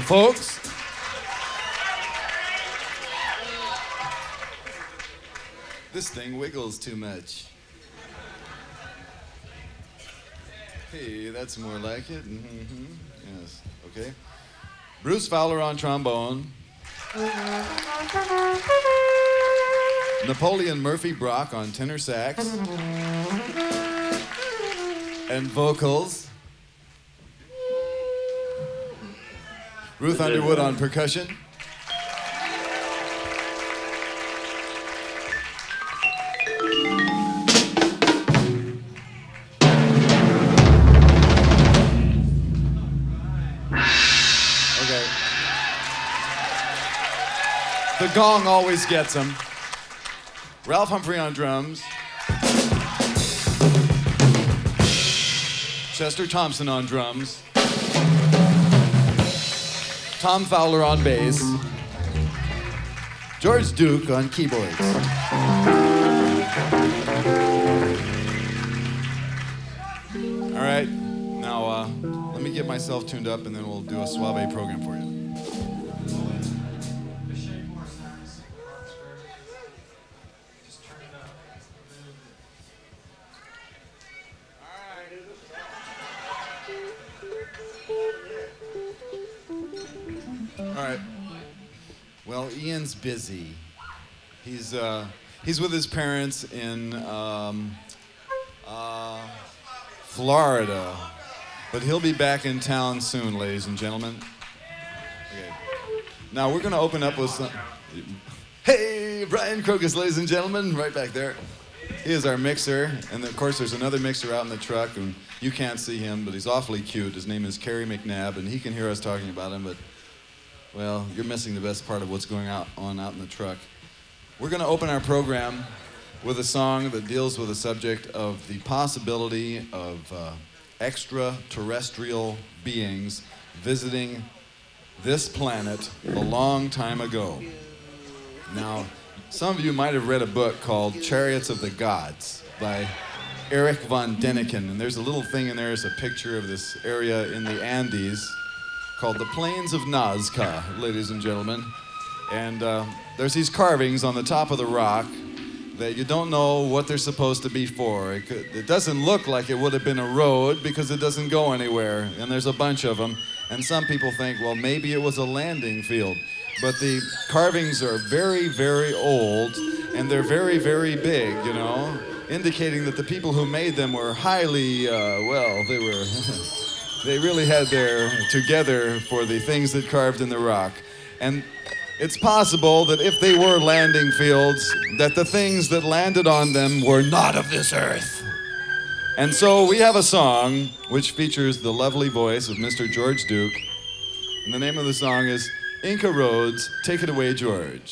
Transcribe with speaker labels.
Speaker 1: folks. This thing wiggles too much. Hey, that's more like it. Mm-hmm. Yes, okay. Bruce Fowler on trombone. Napoleon Murphy Brock on tenor sax. And vocals. Ruth Underwood on percussion. Okay. The gong always gets him. Ralph Humphrey on drums. Chester Thompson on drums. Tom Fowler on bass. George Duke on keyboards. All right, now let me get myself tuned up and then we'll do a suave program for you. All right. Well, Ian's busy. He's with his parents in Florida, but he'll be back in town soon, ladies and gentlemen. Okay. Now we're gonna open up with some. Hey, Brian Crocus, ladies and gentlemen, right back there. He is our mixer, and of course there's another mixer out in the truck, and you can't see him, but he's awfully cute. His name is Kerry McNabb, and he can hear us talking about him, but well, you're missing the best part of what's going on out in the truck. We're going to open our program with a song that deals with the subject of the possibility of extraterrestrial beings visiting this planet a long time ago. Now, some of you might have read a book called Chariots of the Gods by Erich von Däniken, and there's a little thing in there, it's a picture of this area in the Andes called the Plains of Nazca, ladies and gentlemen. And there's these carvings on the top of the rock that you don't know what they're supposed to be for. It doesn't look like it would have been a road because it doesn't go anywhere, and there's a bunch of them. And some people think, well, maybe it was a landing field. But the carvings are very, very old, and they're very, very big, you know, indicating that the people who made them were highly, they were... They really had their together for the things that carved in the rock. And it's possible that if they were landing fields, that the things that landed on them were not of this earth. And so we have a song which features the lovely voice of Mr. George Duke. And the name of the song is Inca Roads, Take It Away, George.